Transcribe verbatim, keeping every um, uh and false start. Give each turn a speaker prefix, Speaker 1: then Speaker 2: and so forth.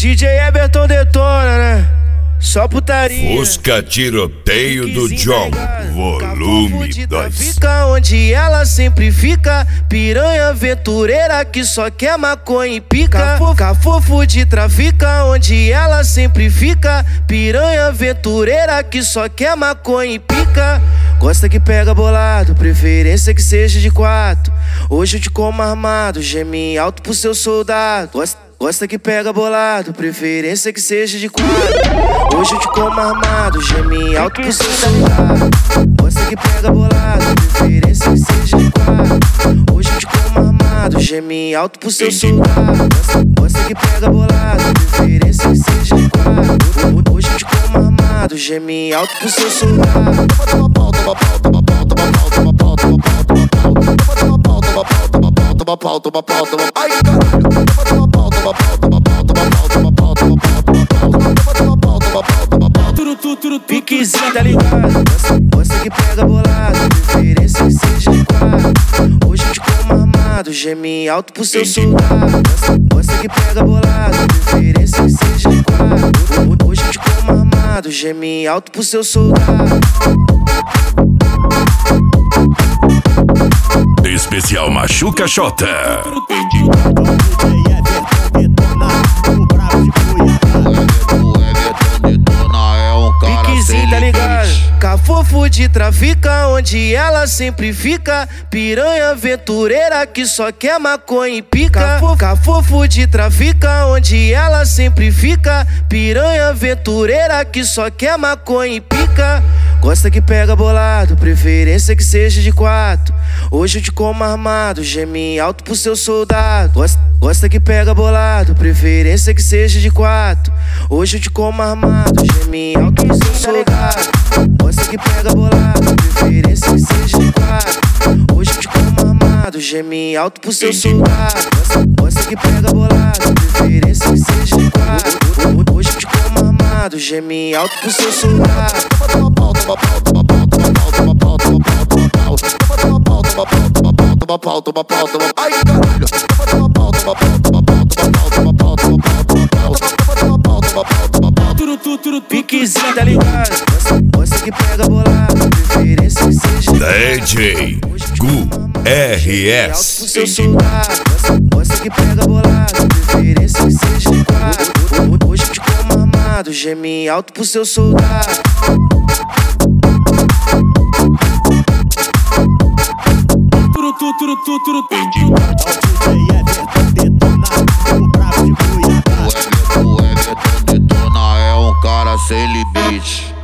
Speaker 1: D J Everton detona, né? Só putaria.
Speaker 2: Fusca Tiroteio do John, volume dois.
Speaker 1: Fica onde ela sempre fica, piranha aventureira que só quer maconha e pica. Cafofo de trafica, onde ela sempre fica, piranha aventureira que só quer maconha e pica. Gosta que pega bolado, preferência que seja de quatro. Hoje eu te como armado, geme alto pro seu soldado. Gosta Gosta que pega bolado, preferência que seja de quatro. Hoje eu te como armado, geme alto pro seu soldado. Gosta que pega bolado, preferência que seja de quatro. Hoje eu te como armado, geme alto pro seu soldado. Gosta que pega bolado, preferência que seja de quatro. Hoje eu te como armado, geme alto pro seu soldado.
Speaker 3: Toma pau, toma pau, toma pau, toma pau, toma pau, toma pau, toma pau, toma pau, toma pau, toma pau, toma pau, toma pau, toma pau. Ai, caralho. Toma pau, toma pau, toma pau, toma pau, toma pau, toma pau, toma pau, toma pau, toma pau, toma pau.
Speaker 1: Turu, turu, turu, piquezinho, tá ligado? Gosta que pega bolado, preferência que seja de quatro. Hoje eu te como armado, geme alto pro seu soldado. Gosta que pega bolado, preferência que seja de quatro. Hoje eu te como armado, geme alto pro seu soldado.
Speaker 2: Especial Machuca Xota.
Speaker 1: Piquezinho, tá ligado? Cafofo de trafica, onde ela sempre fica, piranha aventureira que só quer maconha e pica. Cafofo de trafica, onde ela sempre fica, piranha aventureira que só quer maconha e pica. Gosta que pega bolado, preferência que seja de quatro. Hoje eu te como armado, geme alto pro seu soldado. Gosta, gosta que pega bolado, preferência que seja de quatro. Hoje eu te como armado, geme alto pro seu soldado. Gosta que pega bolado, preferência que seja de quatro. Hoje eu te como armado, geme alto pro seu soldado. Gosta, gosta que pega bolado, preferência que seja de quatro. Hoje eu te como armado, geme alto pro seu soldado.
Speaker 3: Toma pau, toma pau, toma pau, toma pau, toma pau, toma pau, toma pau. Toma pau, toma pau, toma pau, toma pau, toma pau, toma pau. Ai, caralho. Toma pau, toma pau, toma pau, toma pau, toma pau, toma pau, toma pau. Toma pau, toma pau, toma pau.
Speaker 1: Turu, turu, turu, piquezinho, tá ligado? Gosta que pega bolado, preferência que seja
Speaker 2: D J Gu R S.
Speaker 1: seu soldado. Gosta que pega bolado, preferência que seja de quatro. Hoje eu te como armado, geme alto pro seu soldado. Turu, turu, turu, turu, turu.
Speaker 3: O Everton detona, é um cara sem limite.